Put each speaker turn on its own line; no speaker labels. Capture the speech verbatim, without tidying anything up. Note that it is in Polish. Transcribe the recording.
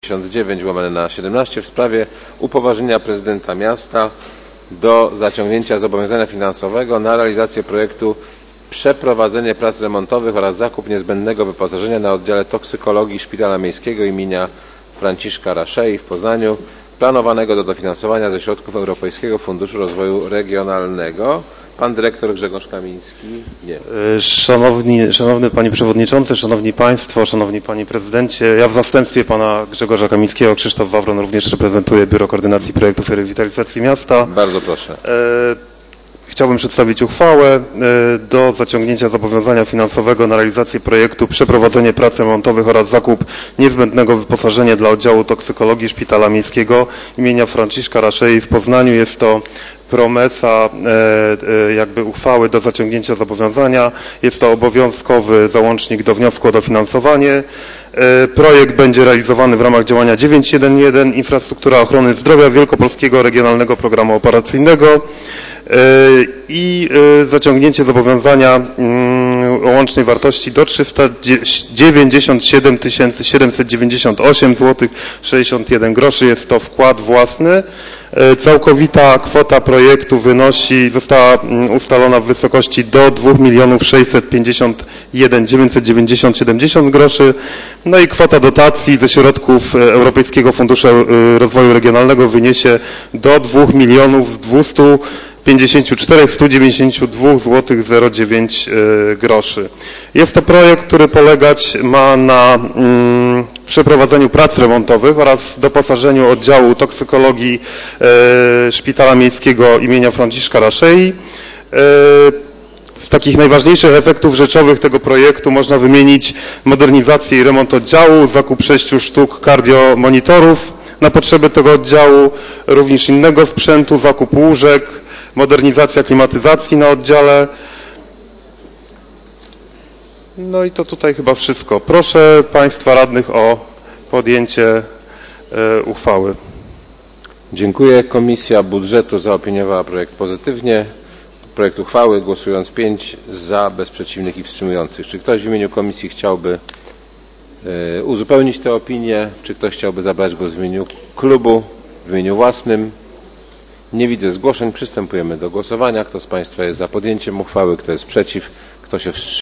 pięćdziesiąt dziewięć łamane na siedemnaście w sprawie upoważnienia prezydenta miasta do zaciągnięcia zobowiązania finansowego na realizację projektu przeprowadzenie prac remontowych oraz zakup niezbędnego wyposażenia na oddziale toksykologii Szpitala Miejskiego imienia Franciszka Raszei w Poznaniu, planowanego do dofinansowania ze środków Europejskiego Funduszu Rozwoju Regionalnego. Pan dyrektor Grzegorz Kamiński. Nie.
Szanowni, szanowny Panie Przewodniczący, Szanowni Państwo, Szanowni Panie Prezydencie, ja w zastępstwie Pana Grzegorza Kamińskiego, Krzysztof Wawron, również reprezentuję Biuro Koordynacji Projektów i Rewitalizacji Miasta.
Bardzo proszę.
E Chciałbym przedstawić uchwałę do zaciągnięcia zobowiązania finansowego na realizację projektu przeprowadzenie prac remontowych oraz zakup niezbędnego wyposażenia dla oddziału toksykologii Szpitala Miejskiego imienia Franciszka Raszei w Poznaniu. Jest to promesa jakby uchwały do zaciągnięcia zobowiązania. Jest to obowiązkowy załącznik do wniosku o dofinansowanie. Projekt będzie realizowany w ramach działania dziewięć jeden jeden Infrastruktura Ochrony Zdrowia Wielkopolskiego Regionalnego Programu Operacyjnego i zaciągnięcie zobowiązania o łącznej wartości do trzysta dziewięćdziesiąt siedem tysięcy siedemset dziewięćdziesiąt osiem złotych sześćdziesiąt jeden groszy. Jest to wkład własny. Całkowita kwota projektu wynosi, została ustalona w wysokości do dwóch milionów sześćset pięćdziesiąt jeden tysięcy dziewięćset dziewięćdziesiąt siedemdziesiąt groszy. No i kwota dotacji ze środków Europejskiego Funduszu Rozwoju Regionalnego wyniesie do dwóch milionów dwustu pięćdziesięciu czterech tysięcy stu dziewięćdziesięciu dwóch złotych zero dziewięć groszy. Jest to projekt, który polegać ma na mm, przeprowadzeniu prac remontowych oraz doposażeniu oddziału toksykologii e, Szpitala Miejskiego imienia Franciszka Raszei. E, Z takich najważniejszych efektów rzeczowych tego projektu można wymienić modernizację i remont oddziału, zakup sześciu sztuk kardiomonitorów na potrzeby tego oddziału, również innego sprzętu, zakup łóżek, modernizacja klimatyzacji na oddziale. No i to tutaj chyba wszystko. Proszę Państwa radnych o podjęcie e, uchwały.
Dziękuję. Komisja Budżetu zaopiniowała projekt pozytywnie. Projekt uchwały, głosując pięć za, bez przeciwnych i wstrzymujących. Czy ktoś w imieniu komisji chciałby y, uzupełnić tę opinię? Czy ktoś chciałby zabrać głos w imieniu klubu, w imieniu własnym? Nie widzę zgłoszeń. Przystępujemy do głosowania. Kto z Państwa jest za podjęciem uchwały? Kto jest przeciw? Kto się wstrzymał?